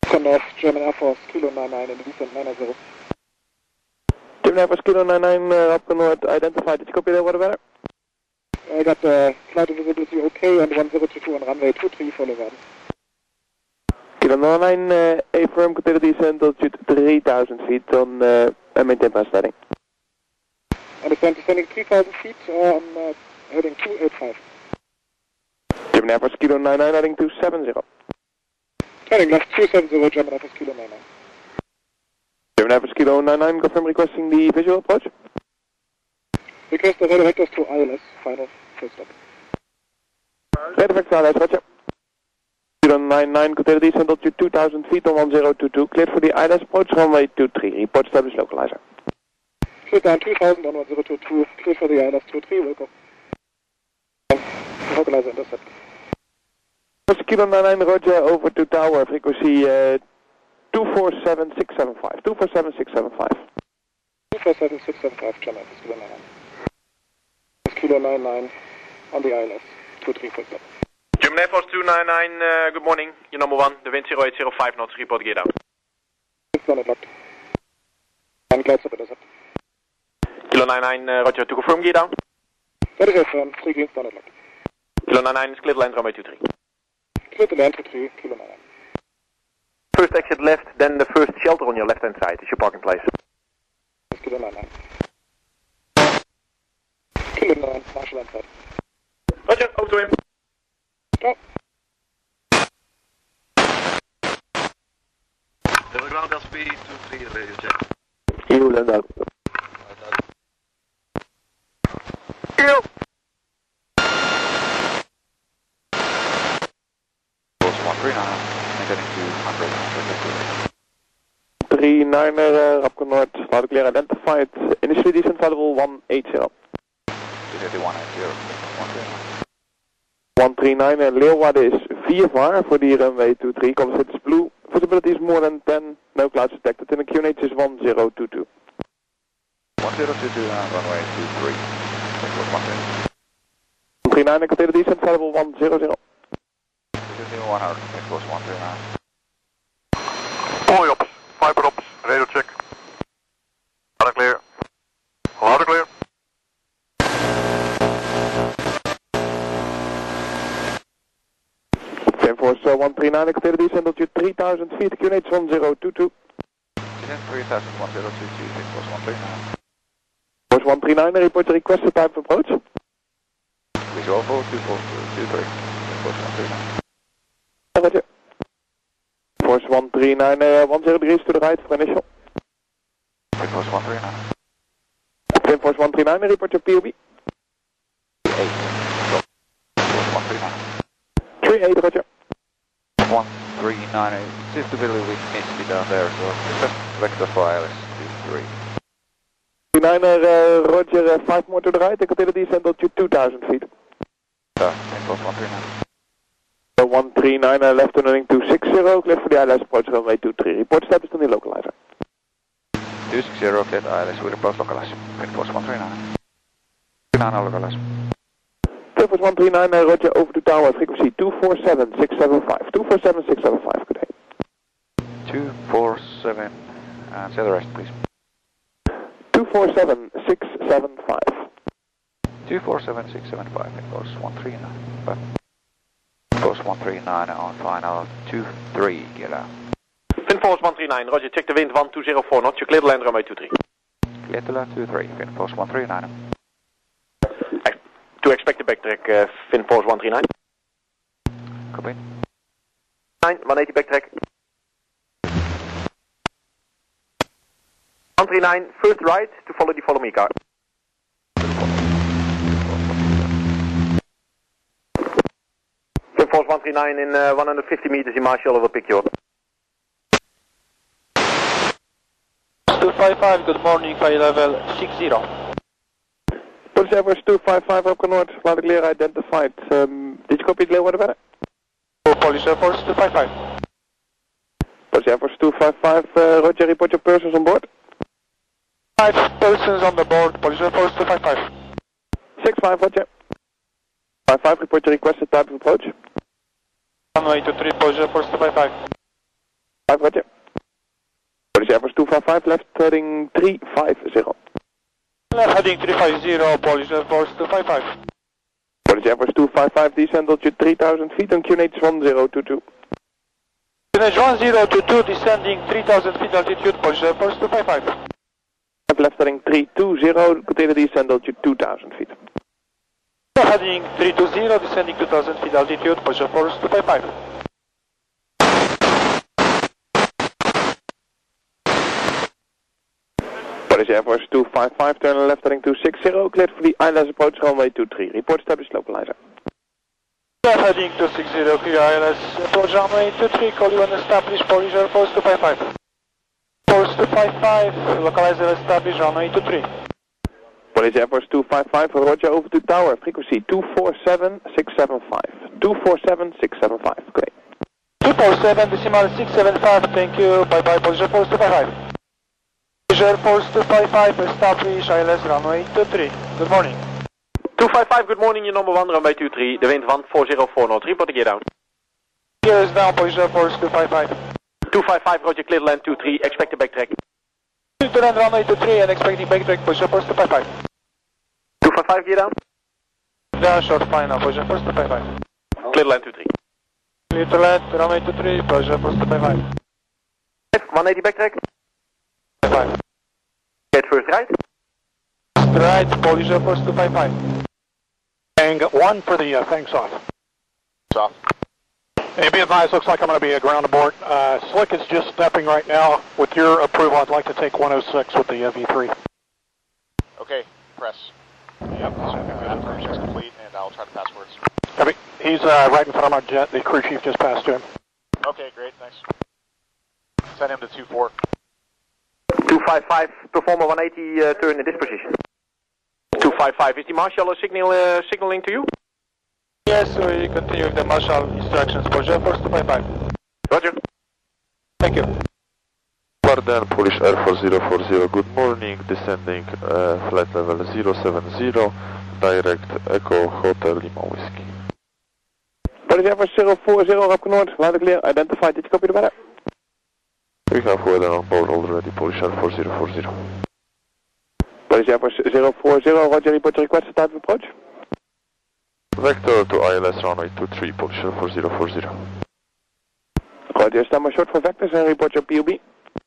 Connorth, German Air Force, Kilo 99 in the descent 990. German Air Force Kilo 99, up Connorth, identified. Did you copy that? What about it? I got flight visibility okay and 1022 on runway 23 follow on. Kilo 99, affirm, continue descent altitude 3000 feet on maintain pass heading. Understand descending 3000 feet on heading 285. German Air Force Kilo 99 heading 270. Turning left 270, German Air Force Kilo 99. German Air Force Kilo 99, confirm requesting the visual approach. Request the radar vectors to ILS, final, first stop. Radar vector ILS, roger. Kilo 99, continue descent altitude 2000 feet on 1022, cleared for the ILS approach, runway 23, report status localizer. Cleared down 2000 on 1022, cleared for the ILS 23, welcome. Localizer intercept. Kilo 99, roger, over to tower, frequency 247675, 247675. 247675, German Air Force Kilo 99. Kilo 99 on the ILS, 23 full stop. German Air Force 299, good morning, your number 1, the wind 0805 knots, report gear down. It's not locked. And glide stop intercept. Kilo 99, roger, to confirm gear down. That is affirmed, 3 green, not locked. Kilo 99 is cleared land runway 23. Cleared the land 23, Kilo 99. First exit left, then the first shelter on your left hand side is your parking place. Kilo 99. Kilo 9, Marshall land side. Roger, over to him. Stop. Ground LSP 23, radio check. You land out. Kilo. 39er, Rapco North, loud clear identified, initially descent available 180. 139 Leeuwarden is 4 VAR voor die runway 23, composite is blue, visibility is more than 10, no clouds detected, and the QNH is 1022. 1022 runway 23. 139 continue descent available 100. 100, it was 139. Fully ops, fiber ops, radio check. Loud and clear. Loud and clear. Force 139, continue descent altitude 3000 feet, QNH 1022. Descent 3000, 1022, it was 139. Force 139, report the requested type of approach. Visual 42423, it was 139. Roger. Force 139, 103 is to the right for initial. It was 139. Then Force 139, report your POB. 8. It was 139. 38, roger. 139, it seems to be a little bit misty down there, so just vector for ILS 23. 39er, roger, 5 more to the right, and continue descent altitude 2000 feet. Yeah, it was 139. 139 left turning 260, clear for the ILS approach runway 23. Report status to the localizer. 260, cleared ILS with approach localizer. Wind force 139. 139 localizer. Force 139, roger, over to tower, frequency 247675. 247675, good day. 247, and say the rest please. 247675. 247675, it was 139. But it was 139 on final 23, get out. Wind force 139, roger, check the wind 1204 knots, you clear the land runway 23. Clear to land 23, wind force 139. To expect the backtrack, Wind force 139. Copy. 180 backtrack. 139, first right to follow the follow me car. Wind force 139 in 150 meters in Marshall will pick you up. 255, good morning, flight level 60. Police Air Force 255, Rapco North, loud clear identified. Did you copy the Leeuwarden better? Police Air Force 255. Police Air Force 255, roger, report your persons on board. 5 persons on the board, Police Air Force 255. 65, roger. 55, report your requested type of approach. Runway 23, Police Air Force 255. 5, roger. Polish Air Force 255, left heading 350. Left heading 350, Polish Air Force 255. Polish Air Force 255, descend altitude 3000 feet on QNH 1022. QNH 1022, descending 3000 feet altitude, Polish Air Force 255. Left heading 320, continue descend altitude 2000 feet. Left heading 320, descending 2000 feet altitude, Polish Air Force 255. Polish Air Force 255, turn left heading 260, cleared for the ILS approach runway 23. Report established localizer. Left heading 260, clear ILS, approach runway 23, call you and establish Polish Air Force 255. Force 255, localizer established runway 23. Polish Air Force 255, roger, over to tower, frequency 247675. 247675, great. 247, decimal 675, thank you, bye bye, Polish Air Force 255. Polish Air Force 255, establish ILS runway 23. Good morning. 255, good morning, your number 1 runway 23, de wind van 404 knots, report gear down. Gear is down, Polish Air Force 255. 255, roger, clear land 23, expect a backtrack. To land runway 23 and expecting backtrack, Polish Air Force 255. 255, gear down. Down, short final, Polish Air Force 255. Clear land 23. Clear to land, runway 23, Polish Air Force 255. 180 backtrack. 255. Get first right. Right, Polish Air Force 255. Hang 1 for the thanks off. Off. Hey, be advised, looks like I'm going to be a ground abort. Slick is just stepping right now. With your approval, I'd like to take 106 with the V3. Okay, press. Yep, after check's complete, and I'll try to pass words. Copy. He's right in front of my jet. The crew chief just passed to him. Okay, great, thanks. Send him to 24. 255, performer 180, turn in this position. 255, is the marshal signaling to you? Yes, we continue with the marshal instructions, Polish Air Force 255. Roger. Thank you. Pardon, Polish Air Force 040, good morning, descending flight level 070, direct Echo Hotel Lima Whiskey. Polish Air Force 040, Rob Noord, loud and clear, identified, did you copy the weather? We have weather on board already, Polish Air Force 040. Polish Air Force 040, roger, report your requested type of approach. Vector to ILS runway 23, Polish Air Force 040. Roger, stand by short for vectors and report your POB.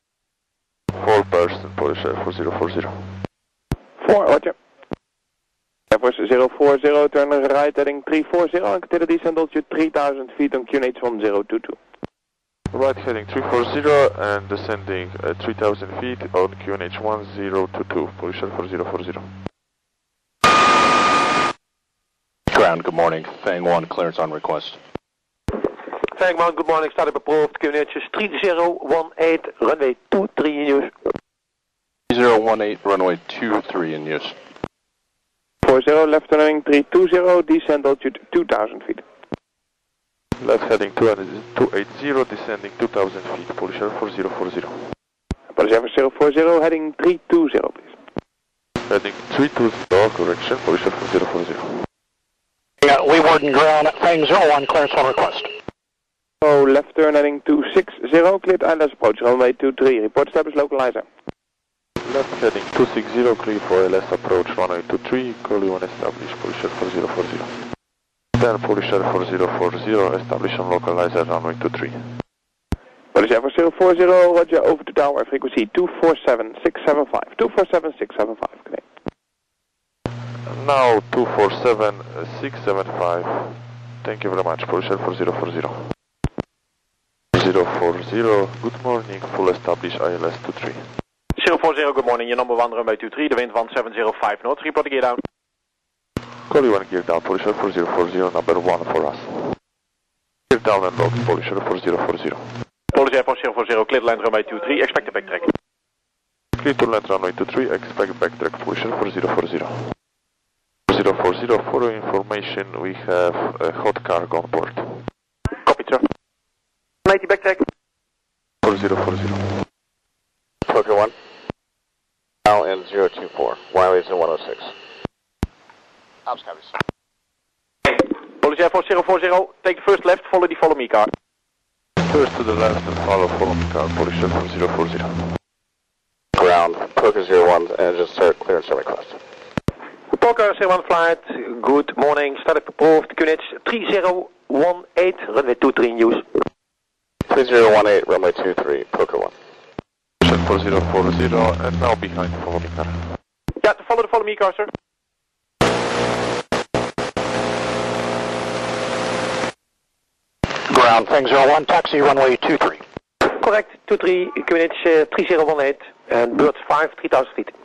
4 person, Polish Air Force 040. 4, roger. Air Force 040, turn right heading 340 and continue descend altitude 3000 feet on QNH 1022. Right heading 340 and descending 3000 feet on QNH 1022, Polish Air Force 040. Ground, good morning. Fang 1, clearance on request. Fang 1, good morning, staat approved, QNH 3018, runway 23 in use. 3018, runway 23 in use. 40, left turning 320, descend altitude 2000 feet. Left heading 280, descending 2000 feet, Polish Air Force 040. Polish Air Force 040, heading 320, please. Heading 320, correction, Polish Air Force 040. Lee Warden ground, Fang 01, clearance on request. Oh, left turn heading 260, cleared ILS approach, runway 23, report established localizer. Left heading 260, clear for ILS approach, runway 23, call you and establish, Polish Air Force 040. Then Polish Air Force 040, establish on localizer, runway 23. Polish Air Force 040, roger, over to tower, frequency 247675, 247675, okay. Now 247675, thank you very much, Polish Air Force 040. 040, good morning, full established ILS 23. 040, good morning, your number 1 runway 23, de wind van 705 knots, report gear down. Call you and gear down, Polish Air Force 040, number 1 for us. Gear down and locked, Polish Air Force 040. Polish Air Force 040, clear land runway 23, expect a backtrack. Clear to land runway 23, expect backtrack, Polish Air Force 040. 040, for your information, we have a hot cargo on board. Copy, sir. 180 backtrack. 4040. Poker 1. Now in 024, Wiley's in 106. Ops copies. Polish Air Force 040, take the first left, follow the follow me car. First to the left and follow me car, Polish Shell 4040. Ground, Poker 01, engine start, clearance request. Poker 01 flight, good morning, static approved, QNH 3018, runway 23 news. 3018, runway 23, Poker 1. Shell 4040 and now behind follow me car. Yeah, follow me car, sir. Ground, Feng 01, taxi runway 23. Correct, 23, QNH 3018, and birds 5, 3000 feet.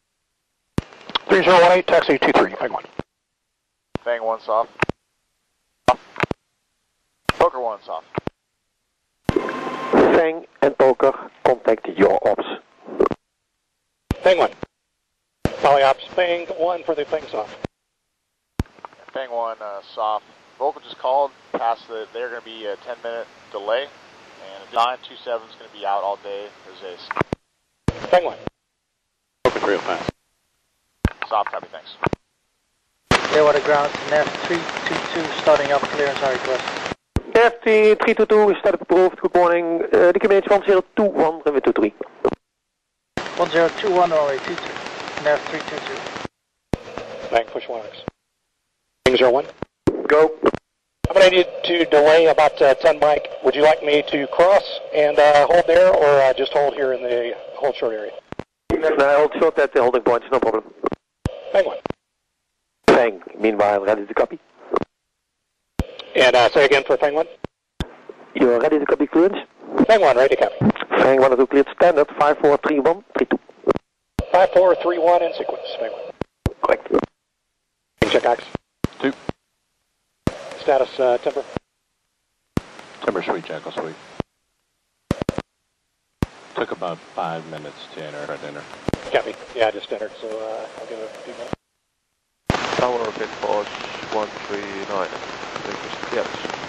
3018, taxi 23, Feng 1. Fang 1 soft. Poker 1 soft. Fang and Poker, contact your ops. Feng 1. Poly ops, Feng 1 for the Feng soft. Fang 1 soft. Volker just called, past they're going to be a 10-minute delay, and 927 is going to be out all day. There's a Feng 1. Open real fast. soft copy, thanks. Clearwater ground, NAV 322 starting up, clearance on request. NAV 322 is static approved, good morning, the QNH 1021, runway 23. 1021 runway 23, NAV 322. Feng push 1X. Feng 01. Go. I'm going to need to delay about 10 mic. Would you like me to cross and hold there, or just hold here in the hold short area? No, hold short at the holding points, no problem. Feng 1. Fang, meanwhile, ready to copy. And say again for Feng 1. You are ready to copy clearance? Feng 1, ready to copy. Fang 1 to cleared standard, 543132. 5431 in sequence, Feng 1. Correct. Check X. 2. Status temper. Timber Suite, Jackal Suite. Took about 5 minutes to enter at dinner. Copy. Yeah, I just entered, so I'll give it a few minutes. Tower of Finforce 139. Yes.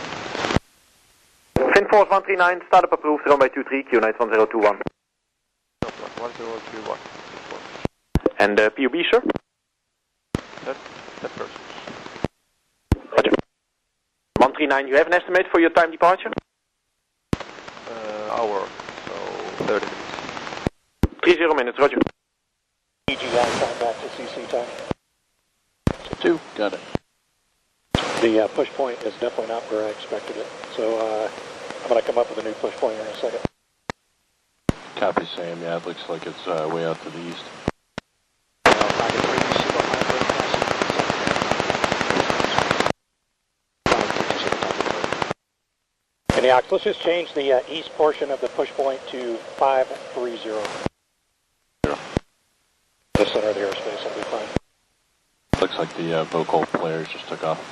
Finforce 139, startup approved, runway 23, QNH 1021. 1021. And PUB, sir? That person. Roger. 139, you have an estimate for your time departure? Hour, so 30 minutes. 30 minutes, roger. EGI time back to CC time. 2, got it. The push point is definitely not where I expected it, so I'm going to come up with a new push point here in a second. Copy, Sam. Yeah, it looks like it's way out to the east. And the let's just change the east portion of the push point to 530. The center of the airspace will be fine. Looks like the vocal players just took off.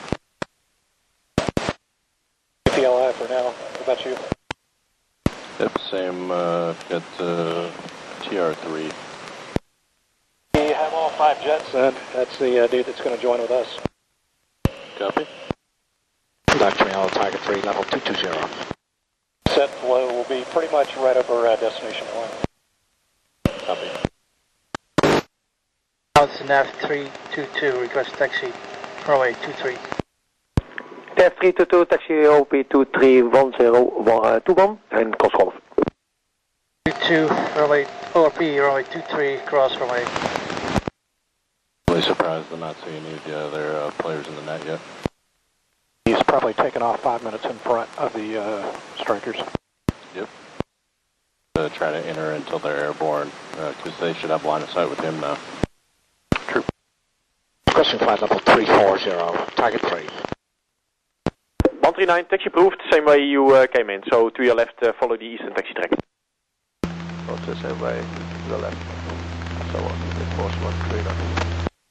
PLI for now. What about you? Yep, same. Got TR3. We have all 5 jets, and that's the dude that's going to join with us. Copy. Dr. Mialo, Tiger 3, level 220. Set flow will be pretty much right over destination 1. Copy. Out to NAV 322, request taxi, runway 23. NAV 322, taxi OP 231021, and cross golf. 22, runway ORP, runway 23, cross runway. Really surprised to not see any of the other players in the net yet. He's probably taken off 5 minutes in front of the strikers. Yep. Try to enter until they're airborne, because they should have line of sight with him now. True. Question flight level 340, target 3. 139, taxi approved, same way you came in. So to your left, follow the eastern taxi track. Also the same way to the left. So Finforce 139.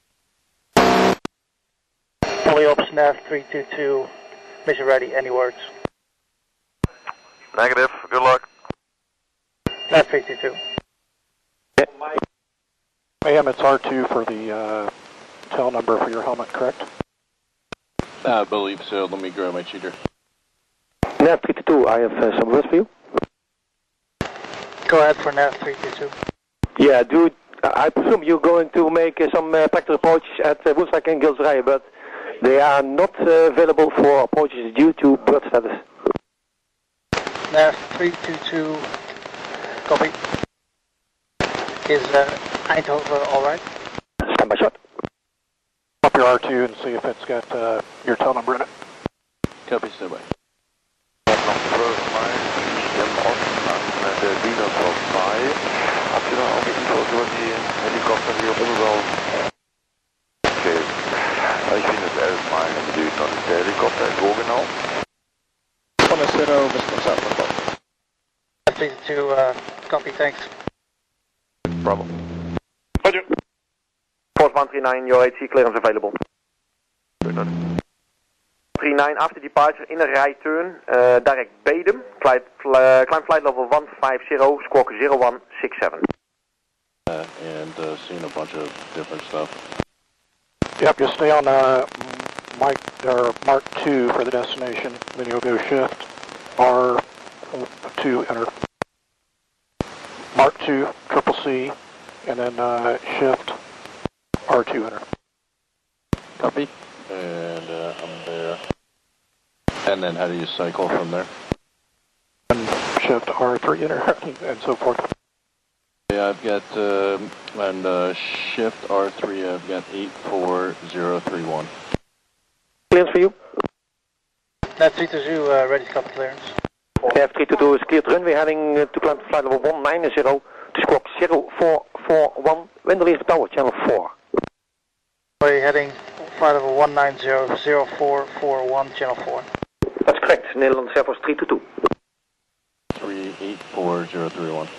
Polyops NAV 322, mission ready, any words? Negative, good luck. NAV 322. AM, it's R2 for the tail number for your helmet, correct? I believe so. Let me grab my cheater. NAV 322, I have some words for you. Go ahead for NAV 322. Yeah, dude, I presume you're going to make some practical approaches at Woensdijk and Gilsrijen, but they are not available for approaches due to bird status. Nav 322, copy. Is Eindhoven alright? Stand by shot. Up your R2 and see if it's got your tail number in it. Copy, stand by. De Dino van 5. Had je dan al de info's over die helikopter die op onderwel? Oké. Ich bin jetzt 11 Meilen im Süden und der Helikopter ist wo genau? Von der Zero bis zum Southwest. 322, copy, thanks. Bravo. Roger. Force 139, your HC clearance available. 39 after departure in a right turn, direct Bedum, climb flight level 150, squawk 0167. And seeing a bunch of different stuff. Yep, just stay on Mark 2 for the destination, then you'll go shift R2 enter. Mark 2, triple C, and then shift R2 enter. Copy. And I'm there. And then how do you cycle from there? And shift R3 enter, and so forth. Yeah, I've got, and shift R3, I've got 84031. Clearance for you? Nav 322, ready to copy clearance. Nav 322 is cleared runway heading to climb flight level 190 to squawk 0441, wind release tower channel 4. We're heading flight level 190, 0441, channel 4. That's correct, Nederland Air Force 322. 384031.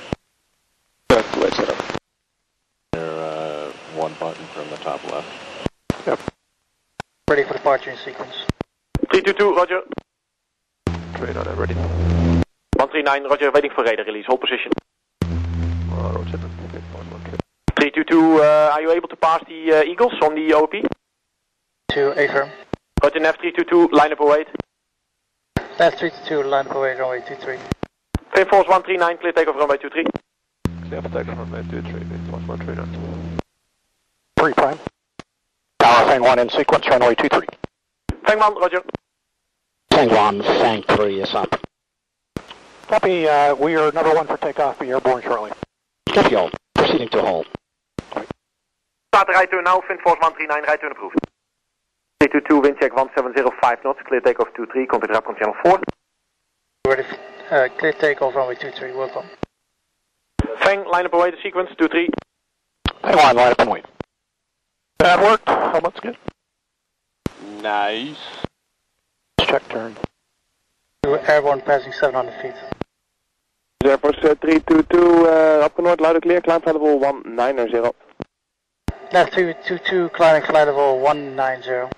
There, one button from the top left. Yep. Ready for departure in sequence. 322, roger. Radar ready. 139, roger, waiting for radar release, hold position. Roger. 322, are you able to pass the Eagles on the OP? To affirm. Roger, Nav 322, line up 08. Nav 322, line up away, runway 23. Finn Force 139, clear takeoff runway 23. Clear for takeoff runway 23, Force 139. 3 prime. Tower Fang 1 in sequence, runway 23. Fang 1, roger. Fang 1, Fang 3 is up. Copy, we are number 1 for takeoff, be airborne shortly. Copy all, proceeding to hold. Start the right turn now, Finn Force 139, right turn approved. 322, wind check 1705 knots, clear takeoff 23, contact RAPCON channel 4. Ready, clear takeoff runway 23, welcome. Fang, line up away the sequence, 23. Hang on, line up and wait. That worked, helmet's good. Nice. Check turn. Airborne passing 700 feet. Air Force 322, up north, loud and clear, climb flight level 190. Nav 322, climbing flight level 190.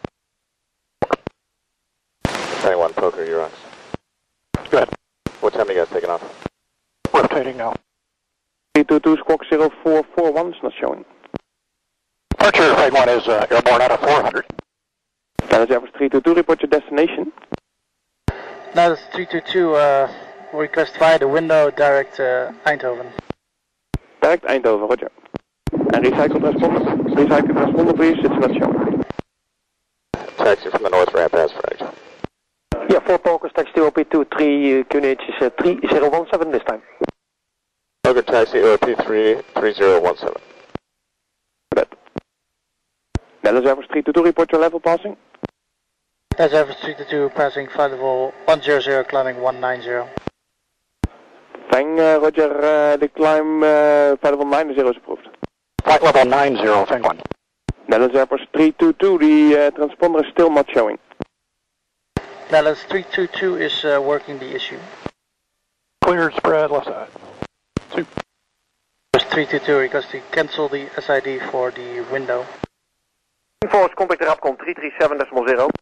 Fang 1, poker, you're on. Go ahead. What time are you guys taking off? Rotating now. 322, squawk 0441 is not showing. Departure, Fang 1 is airborne out of 400. That is Air Force 322, report your destination. Nav 322, request via the window, direct Eindhoven. Direct Eindhoven, roger. And recycle transponder please, it's not showing. Taxi from the north ramp as fragged. Yeah, 4 Pokers, taxi OP 23, QNH is 3017 this time. Poker taxi OP 3017. That. Dallas Air Force 322, report your level passing. That's Air Force 322, passing flight level 100, climbing 190. Fang, roger, the climb flight level 90 is approved. Flight level 90, Fang 1. Dallas Air Force 322, the transponder is still not showing. Dallas 322 is working the issue. Cleared spread left side. 2. 322 request to cancel the SID for the window. Force, contact RAPCON 337.0.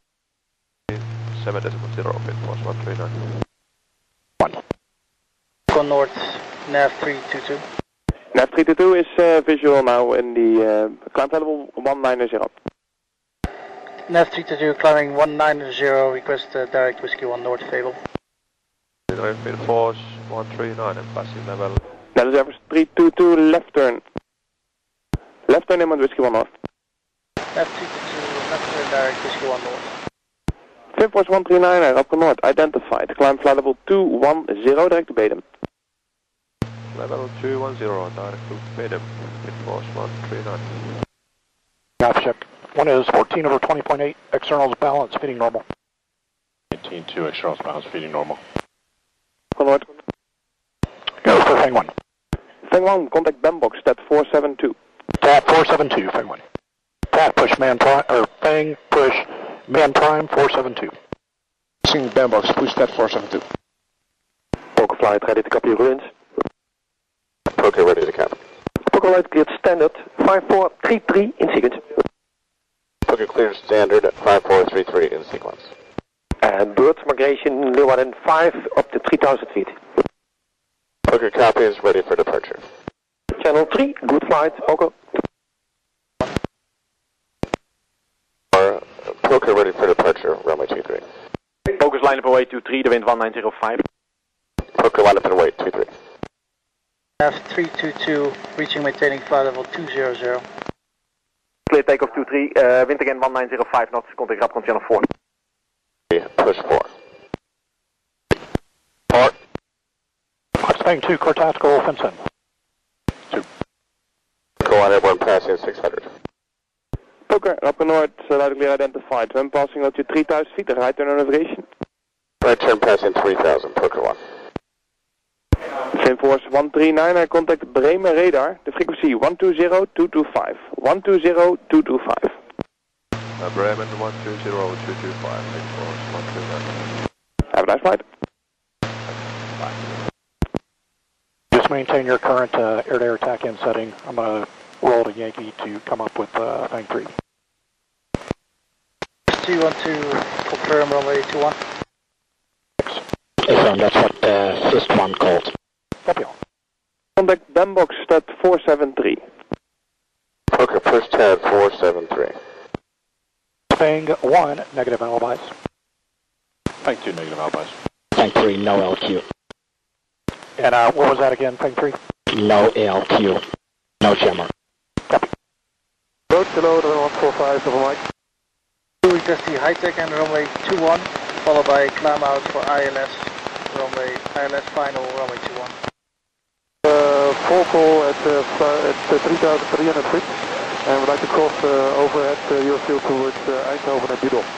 7.0, Finn Force 139. 1. Go north, Nav 322. Nav 322 is visual now in the climb flight level 190. Nav 322 climbing 190, request direct Whiskey 1 North Fable. Finn Force 139 and passing level. That is Air Force 322, left turn. Left turn in Whiskey 1 North. Nav 322, left turn direct Whiskey 1 North. Twin Force 139, Raptor North, identified. Climb flight level 210, direct to Bedum. Flight level 210, direct to Bedum. Twin Force 139. Nav check. One is 14 over 20.8, externals balance, feeding normal. 18-2, externals balance, feeding normal. Raptor North. Go for Fang 1. Fang 1, contact Bambox, stat 472. TAP 472, Fang 1. TAP push man prime, or Fang push man prime 472. Sing Bambox, push that 472. Poker flight ready to copy ruins. Poker ready to cap. Poker light cleared standard 5433 in sequence. Poker cleared standard at 5433 in sequence. And bird migration 105 up to 3000 feet. Poker copies, ready for departure. Channel 3, good flight, Poker. Poker ready for departure, runway 23. Poker's line up away 23, the wind 1905. Poker line up and away 23. F322, reaching maintaining flight level 200. Clear takeoff 23, wind again 1905 knots, contact Rapcon channel 4. Push 4. Fox Fang 2, core tactical, fence in. 2. Go on airborne passing 600. Poker, Raptor North, loud and clear identified. When passing altitude 3000 feet, right turn on navigation. Right turn passing 3000, Poker 1. Twin Force 139, contact Bremen radar, the frequency 120225. 120225. Bremen 120225, Twin Force 139. Have a nice flight. Just maintain your current air-to-air attack-in setting. I'm going to roll to Yankee to come up with Fang 3. 312, confirm runway 21. Affirm, that's what Fist 1 called. Copy all. Contact Bambox, stat 473. Poker push tab 473. Fang 1, negative alibis. Fang 2, negative alibis. Fang 3, no LQ. And what was that again, Fang 3? No ALQ. No jammer. Copy. Road below the 145, over Mike. Request the high-tech and runway 21, followed by climb out for ILS, ILS final, runway 21. Full call at 3,300 feet, and we'd like to cross overhead your field towards Eindhoven and Budel.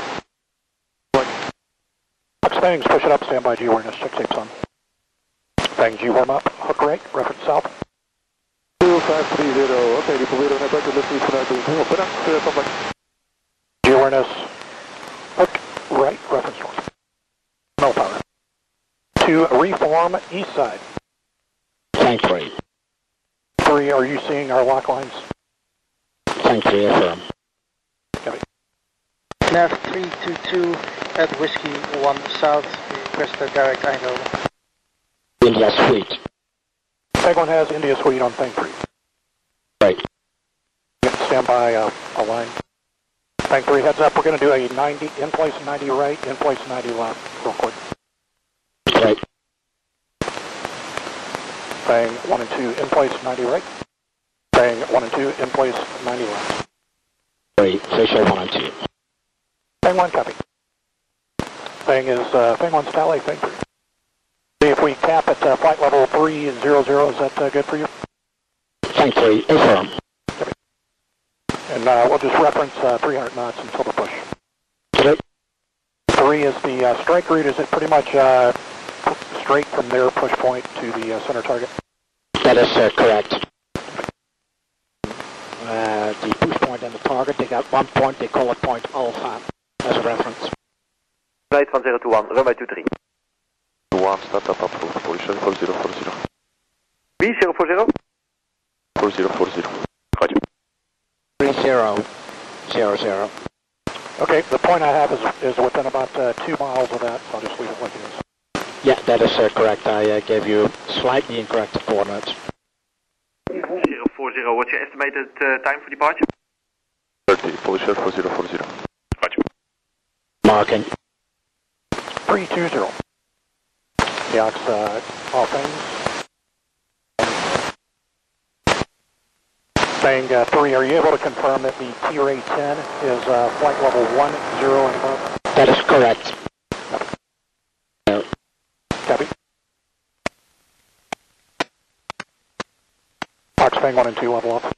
Fox Fangs, push it up, standby G awareness, check tapes on. Fang G warm up, hook right, reference south. 2530, oké, die proberen we net ook de lucht niet vanuit doen. Heel bedankt, van G awareness, hook right, reference north. No power. To reform east side. Fang 3. 3, are you seeing our lock lines? Fang 3, affirm. Copy. Nav 322 at Whiskey 1 South, request a direct Eindhoven. India Suite. Fang 1 has India Suite on Fang 3. Right. Stand by a line. Fang 3 heads up, we're going to do a 90, in place 90 right, in place 90 left, real quick. Right. Fang 1 and 2, in place 90 right. Fang 1 and 2, in place 90 left. Right, visual 1 and 2. Fang 1, copy. Fang 1's tally, Fang 3. If we cap at flight level 300, is that good for you? Fang 3, affirm. Copy. And we'll just reference 300 knots until the push. Okay. 3 is the strike route. Is it pretty much straight from their push point to the center target? That is correct. The push point and the target, they got one point, they call it point alpha as a reference. Flight 1021, runway 23. 1, start up approved, position 4040. B, 040? 4040. Roger. 3000. Okay, the point I have is within about 2 miles of that, so I'll just leave it like it is. Yeah, that is correct. I gave you slightly incorrect coordinates. 040, what's your estimated time for departure? 30, position 4040. Roger. Marking. 320. Yox, all things. Fang 3, are you able to confirm that the T-Ray 10 is flight level 10 and above? That is correct. Copy. Fox Fang 1 and 2 level off.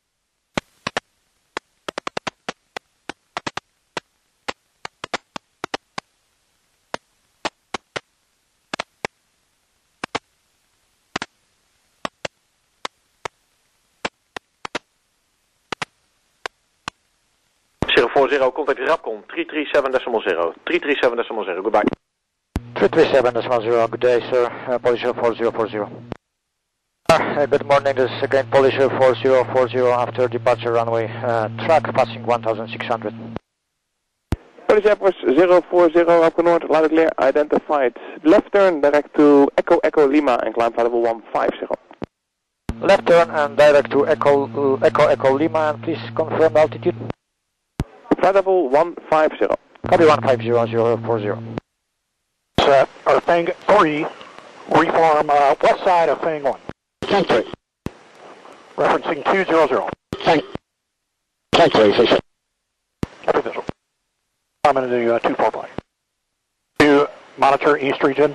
Zero, contact Rapcon, 337.0, 337.0, goodbye. 337.0, good day sir, Polish 4040. Good morning, this is again Polish 4040 after departure runway, track passing 1600. Polish Airforce 040, Rapco Noord, loud and clear, identified. Left turn direct to Echo Echo Lima and climb flight level 150. Left turn and direct to Echo Lima and please confirm altitude. Flight level 150. Copy 150.040. Our Fang 3, reform west side of Fang 1. Fang 3. Referencing 200. Fang 3, say so. Copy visual. I'm going to do 245. To monitor east region.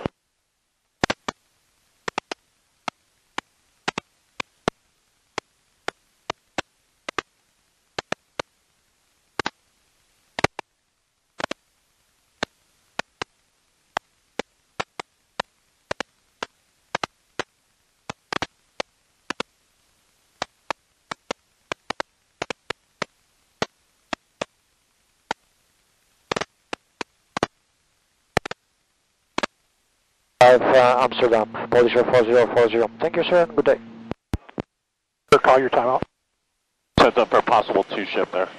Amsterdam, Polish 4040. Thank you, sir, and good day. Sir, call your timeout. Sets up for a possible 2-ship there.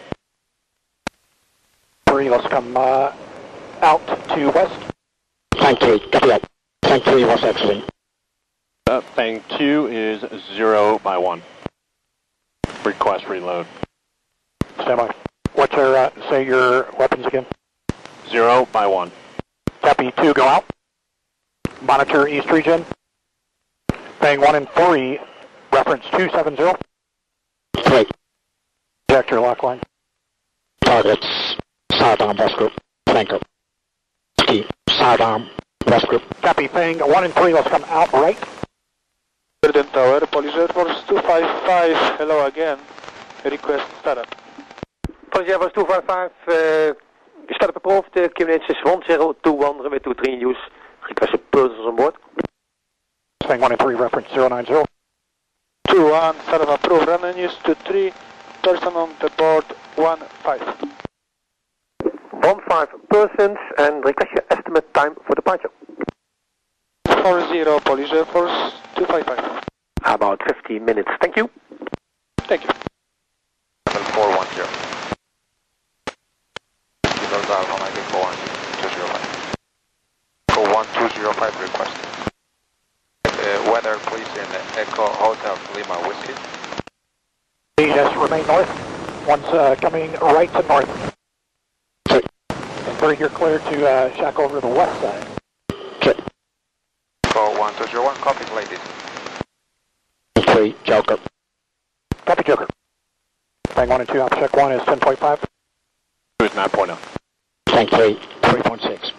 3, let's come out to west. Fang 3, copy that. Fang 3 was exiting. Fang 2 is 0 by 1. Request reload. Stand by. What's your, say your weapons again? 0 by 1. Copy 2, go out. Monitor east region. Fang 1 and 3, reference 270. 3. Project your lock line. Targets, sidearm west group, flanker. Ski, sidearm west group. Copy Fang 1 and 3, let's come out right. President Tower, Polish Air Force 255, hello again. Request startup. Polish Air Force 255, startup approved, QNH is 1021, runway 23 use. Requested persons on board. Fang 1 and 3, reference 090. 21, startup approved, runway use 23, person on the board 15. 15 persons and request your estimate time for departure. 40, Polish Air Force 255. About 15 minutes, thank you. Thank you. 410. Those are on ID 41205. 125 request. Weather please in Echo Hotel Lima Whiskey. Yes, remain north. One's coming right to north. And 3, you're clear to shack over the west side. Echo 1201, copy ladies. 3, Joker. Copy Joker. Fang 1 and 2, check 1 is 10.5. 2 is 9.0. Fang 3, 3.6.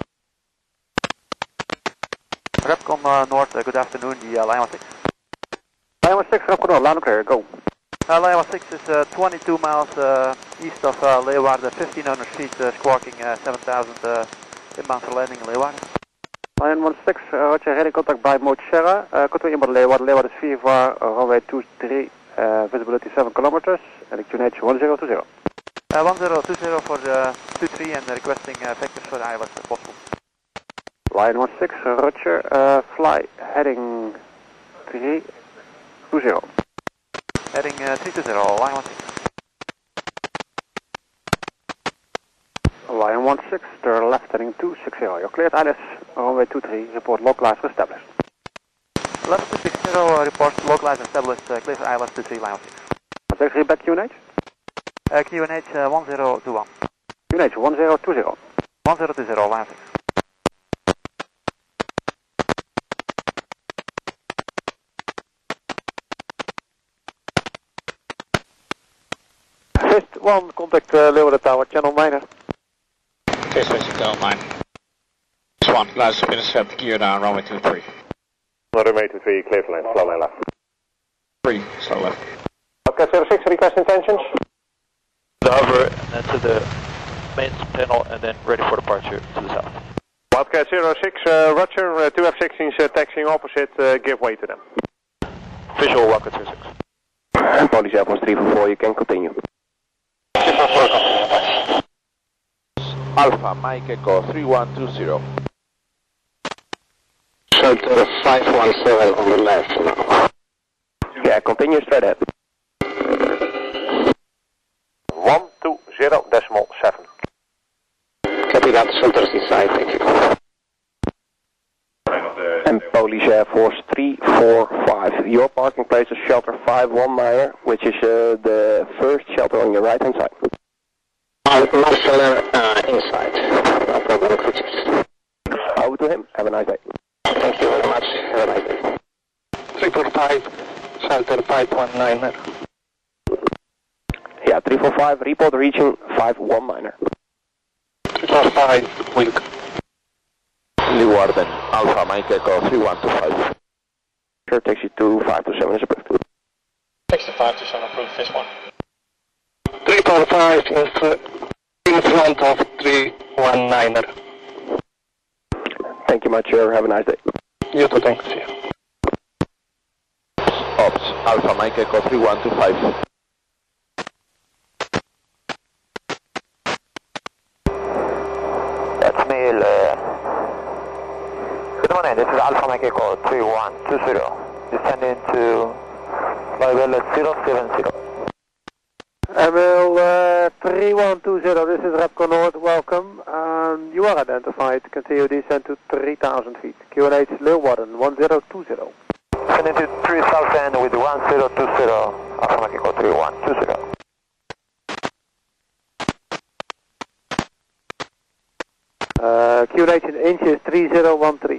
Repcon North, good afternoon, the Lima 6. Lima 6, Rapcon North, loud and clear, go. Lima 6 is 22 miles east of Leeuwarden, 1500 feet, squawking 7000 inbound for landing in Leeuwarden. Lion 16, roger, ready contact by Mode Sierra, contact inbound Leeuwarden, Leeuwarden is 4 var, runway 23, visibility 7 kilometers, and QNH 1020. 1020 for the 23 and requesting vectors for the ILS if possible. Lion 16, roger, fly heading 320. Heading 320, Lion 16. Lion 16, turn left heading 260. You're cleared ILS, runway 23, report localizer established. Level 260, report localizer established, clear for ILS 23, Lion 6. Take 3 back QNH? QNH 1021. QNH 1020. 1020, Lion 6. Fist 1, contact Leeuwarden Tower, channel minor. Clear Delta 9. Swan, last finish set, gear down, runway 23. Runway 23, clear to land, slow and left. 3, slow left. Okay, 06, request intentions. The hover and then to the main panel and then ready for departure to the south. Wildcat 06, Roger, 2 F-16s taxiing opposite, give way to them. Visual Wildcat 06. And Police Air Force 344, you can continue. Alpha Mike Echo 3120. Shelter 517 on the left now. Yeah, continue straight ahead. 120.7. Copy that, shelters inside, thank you. And Police Air Force 345. Your parking place is shelter 519, which is the first shelter on your right hand side. Marshall inside. No problem, coaches. Over to him. Have a nice day. Thank you very much. Have a nice day. 345, shelter 519. Yeah, 345, report reaching 519. 345, Wilk. Leeuwarden, Alpha Mike Echo 3125. Sure, taxi 2527 is approved. Taxi 527 approved, fish 1. 345 in front of 319. Thank you much, sir. Have a nice day. You too, thanks. Ops, Alpha Mike Echo 3125. That's Neil. Good morning, this is Alpha Mike Echo 3120. Descending to level 070. Emil 3120, this is Repco North, welcome. You are identified, continue descend to 3000 feet. QNH Leeuwarden 1020. Descending to 3000 with 1020, Alpha Mike Echo 3120. QNH in inches 3013.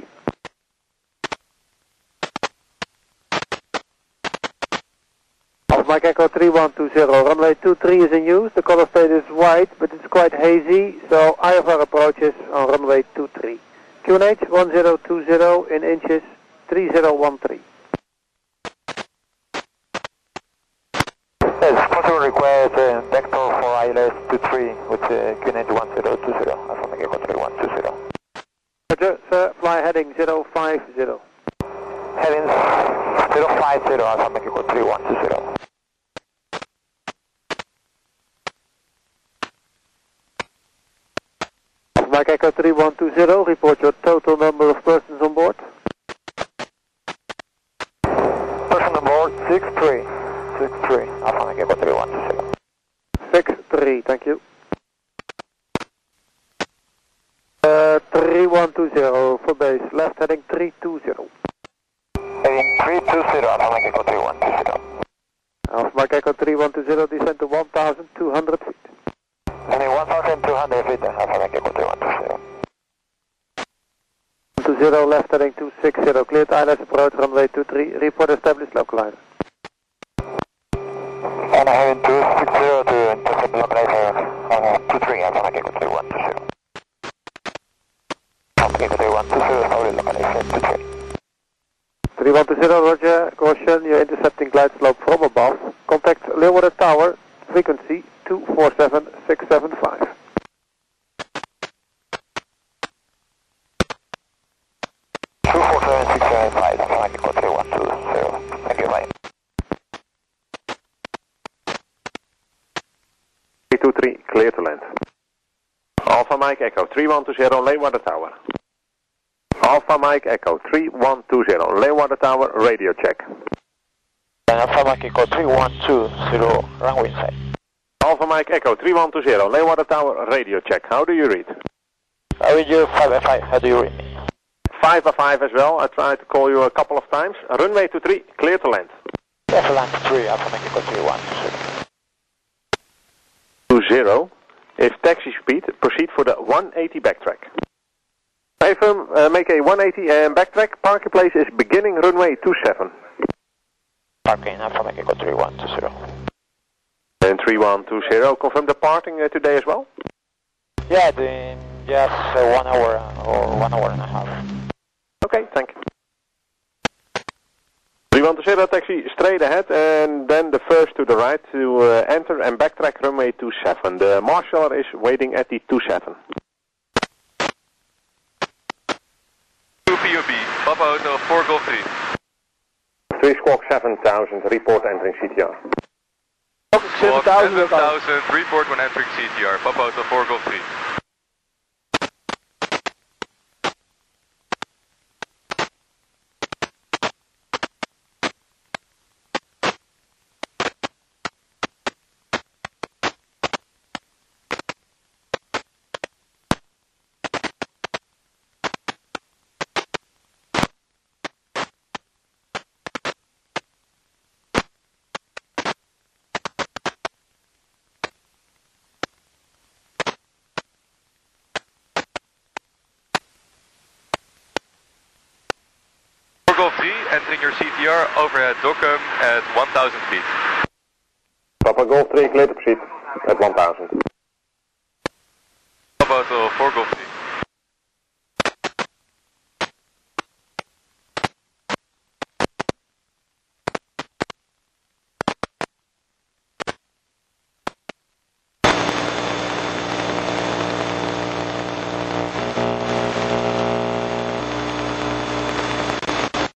Alpha Mike Echo 3120, runway 23 is in use, the color state is white, but it's quite hazy, so IFR approaches on runway 23. QNH 1020 in inches 3013. Yes, possible request vector for ILS 23 with QNH 1020, Alpha Mike Echo 3120. Roger, sir, fly heading 050. Heading 050, Alpha Mike Echo 3120. Mike Echo 3120, report your total number of persons on board. Person on board 63. 63, Alpha Mike Echo 3120. 63, thank you. 3120 for base, left heading 320. Heading 320, Alpha Mike Echo 3120. Alpha Mike Echo 3120, descend to 1200 feet. Heading 1200 feet, Alpha Mike Echo 3120. 20, left heading 260, cleared ILS approach runway 23, report established localizer. And heading 260 to intercept localizer 23, Alpha Mike Echo 3120. Alpha Mike Echo 3120, sorry, localizer 23. 3120, roger, caution, you're intercepting glide slope from above. Contact Leeuwarden Tower, frequency 247675. Clear to land. Alpha Mike Echo 3120, Leeuwarden Tower. Alpha Mike Echo 3120, Leeuwarden Tower, radio check. Alpha Mike Echo 3120, runway inside. Alpha Mike Echo 3120, Leeuwarden Tower, radio check. How do you read? I read you 5 how do you read me? 5 as well, I tried to call you a couple of times. Runway 23, clear to land. Clear to land 3, Alpha Mike Echo 3120. 20, if taxi speed, proceed for the 180 backtrack. Affirm, make a 180 and backtrack, parking place is beginning runway 27. Parking, Alpha Mike Echo 3120. And 3120, confirm departing today as well? Yeah, the Yes, 1 hour or 1 hour and a half. Okay, thank you. 310 taxi straight ahead and then the first to the right to enter and backtrack runway 27. The marshaller is waiting at the 27. 2 POB, Papa Auto 4 Golf 3. 3 Squawk 7000, report entering CTR. Squawk 7000, report when entering CTR, Papa Auto 4 Golf 3. Golf 3, entering your CTR, overhead Dockham at 1000 feet. Papa Golf 3, clear to proceed at 1000. Papa Auto 4 Golf